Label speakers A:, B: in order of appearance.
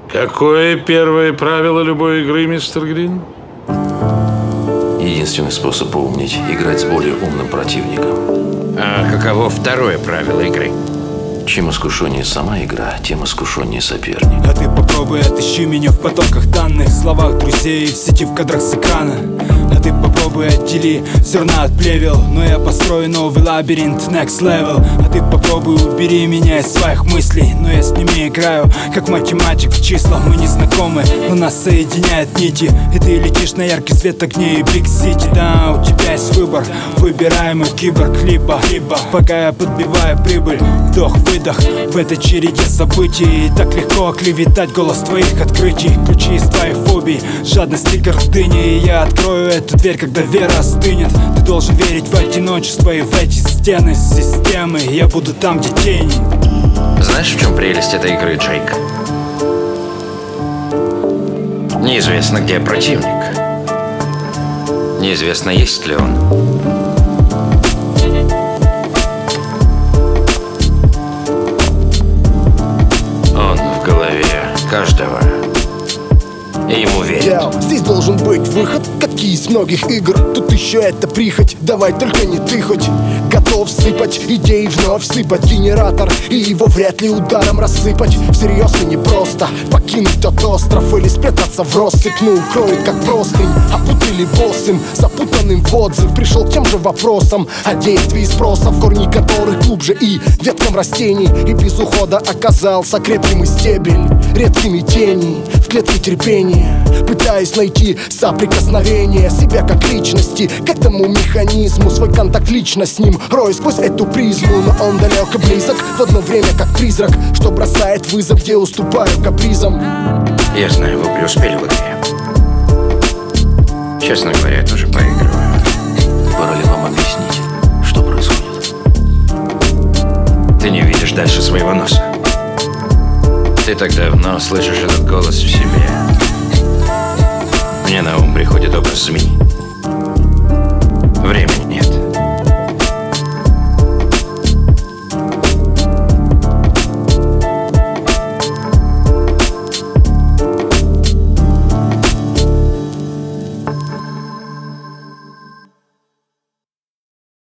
A: Какое первое правило любой игры, мистер Грин?
B: Единственный способ поумнеть – играть с более умным противником.
C: А каково второе правило игры?
B: Чем искушеннее сама игра, тем искушеннее соперник.
D: А ты попробуй отыщи меня в потоках данных, словах друзей, в сети, в кадрах с экрана. А ты попробуй отдели зерна от плевел, но я построю новый лабиринт, next level. А ты попробуй убери меня из своих мыслей, но я с ними играю, как математик в числах. Мы не знакомы, но нас соединяют нити, и ты летишь на яркий свет огней Big City. Да, у тебя есть выбор, выбирай мой киборг, либо пока я подбиваю прибыль, вдох-выдох в этой череде событий. И так легко оклеветать голос твоих открытий, ключи из твоих фобий, жадности, гордыни. И я открою эту дверь, когда вера остынет. Ты должен верить в одиночество и в эти стены системы. Я буду там, где тени.
C: Знаешь, в чем прелесть этой игры, Джейк? Неизвестно, где противник. Неизвестно, есть ли он. Он в голове каждого. И ему верят.
E: Здесь должен быть выход, как и из многих игр. Тут еще это прихоть, давай только не ты хоть. Готов сыпать идеи, вновь сыпать генератор, и его вряд ли ударом рассыпать. Всерьез и непросто покинуть тот остров или спрятаться в россыпь. Ну укроет как простынь, опутали босым, запутанным в отзыв. Пришел к тем же вопросам о действии спроса, в корни которых глубже и веткам растений. И без ухода оказался крепким и стебель, редкими тени в клетке терпения. Пытаясь найти соприкосновение себя как личности к этому механизму, свой контакт лично с ним рою сквозь эту призму. Но он далек и близок в одно время, как призрак, что бросает вызов, где уступаю капризам.
C: Я знаю, вы преуспели в игре. Честно говоря, я тоже поигрываю.
B: Пора ли вам объяснить, что происходит?
C: Ты не видишь дальше своего носа. Ты так давно слышишь этот голос в себе. Мне на ум приходит образ змеи.